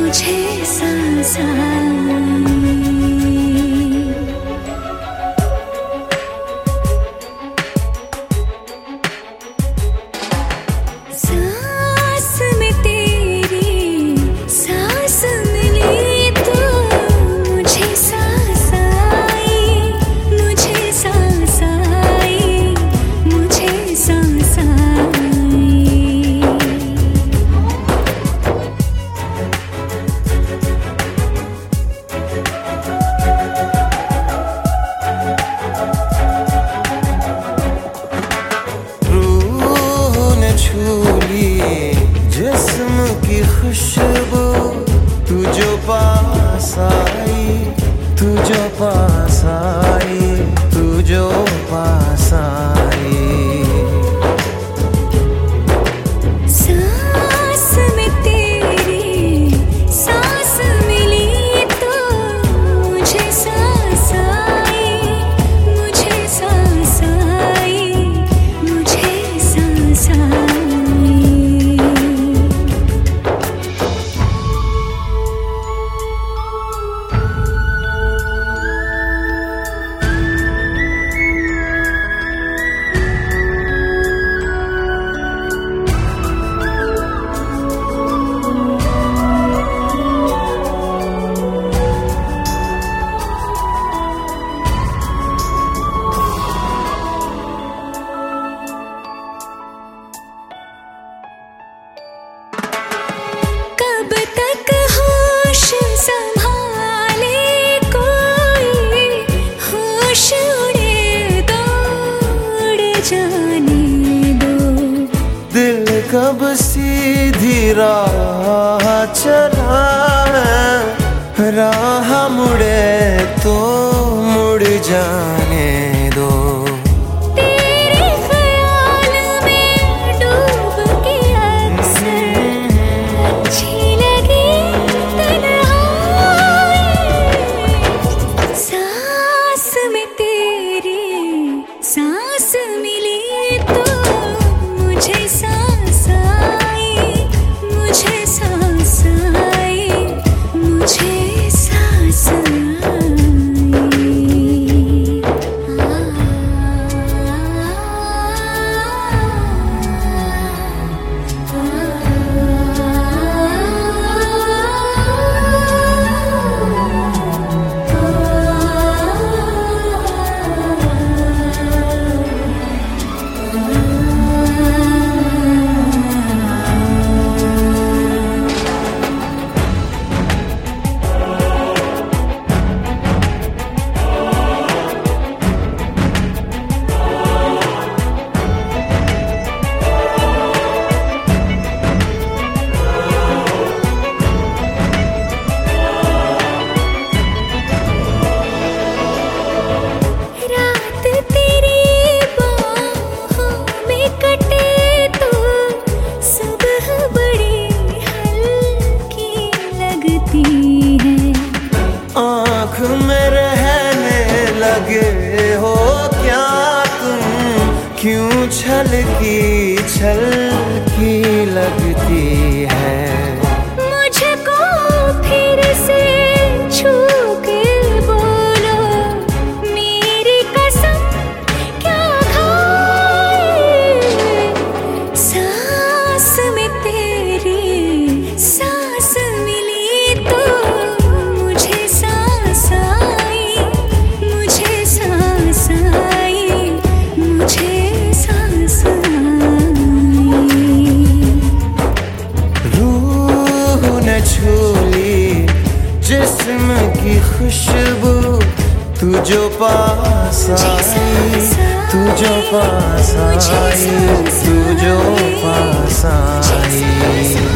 मुझे सांस आई। सांस में तेरी सांस मिली तो मुझे सांस आई, मुझे सांस आई, मुझे सांस आई। जिस्म की खुशबू तू जो पास आई, तू जो पास आई, तू जो पास आई। सांस में तेरी सांस मिली तो मुझे सांस आई, मुझे सांस आई, मुझे सांस आई। कब तक होश संभाले कोई, होश उड़े दो, उड़ जाने दो। दिल कब सीधी राह चला है, राह मुड़े तो मुड़ जाने दो। तेरे ख्याल में डूब के अक्सर अच्छी लगी तन्हाई। सांस में तेरी सांस मिली तो मुझे सांस आई, मुझे सांस आई, मुझे सांस आई। आँख में रहने लगे हो क्या तुम, क्यों छलकी लगती है। मुझको फिर से छू के बोलो, मेरी कसम क्या खाए। सांस में तेरी सांस मिली तो मुझे सांस आई, मुझे सांस आई, मुझे सांस आई। रूह ने छू ली जिस्म की खुशबू तू जो पास आई, तू जो पास आई, तू जो पास आई।